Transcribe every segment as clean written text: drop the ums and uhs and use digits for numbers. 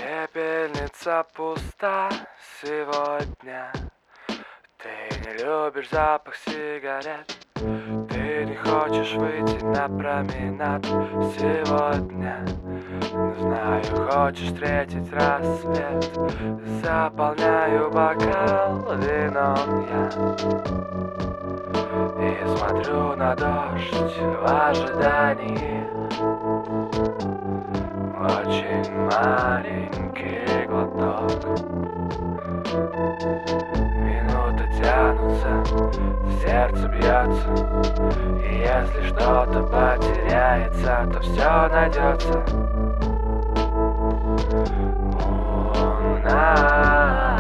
Пепельница пуста сегодня. Ты не любишь запах сигарет. Ты не хочешь выйти на променад сегодня. Но знаю, хочешь встретить рассвет. Заполняю бокал вином я и смотрю на дождь в ожидании. Очень маленький глоток. Минуты тянутся, сердце бьется, и если что-то потеряется, то все найдется у нас.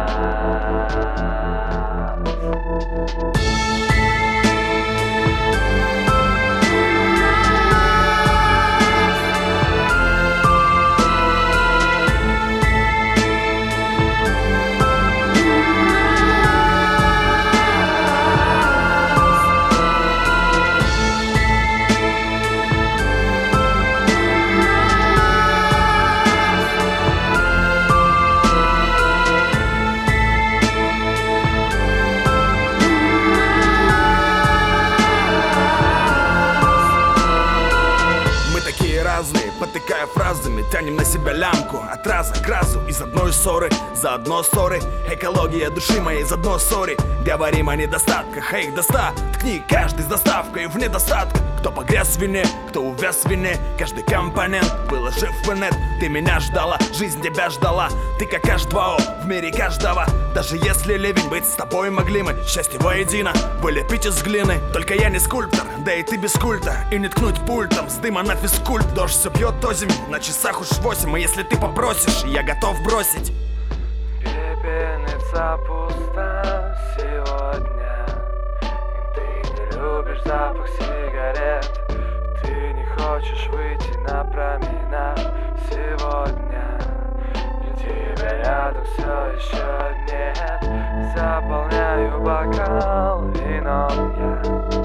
Потыкая фразами, тянем на себя лямку. От раза к разу, из одной ссоры заодно ссоры. Экология души моей заодно ссори. Говорим о недостатках, а их ткни каждый с доставкой в недостатках. Кто погряз в вине, кто увяз в вине. Каждый компонент был жив в инет. Ты меня ждала, жизнь тебя ждала. Ты как H2O в мире каждого. Даже если ливень, быть с тобой могли мы. Счастье воедино, вылепить из глины. Только я не скульптор, да и ты без культа. И не ткнуть пультом с дыма на физкульт. Дождь все бьет озимь, на часах уж 8. И если ты попросишь, я готов бросить. Пепельница пуста сегодня. И ты не любишь запах сигарет. Ты не хочешь выйти на променад сегодня. И тебя рядом все еще нет. Заполняю бокал вином я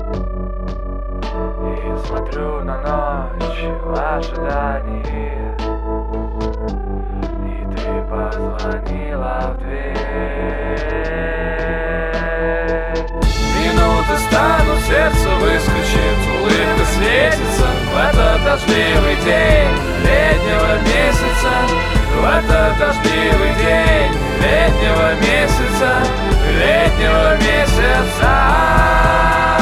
и смотрю на ночь в ожидании. И ты позвонила в дверь. Минуты станут, сердце выскочит, улыбка светится в этот дождливый день летнего месяца. В этот дождливый день летнего месяца, летнего месяца.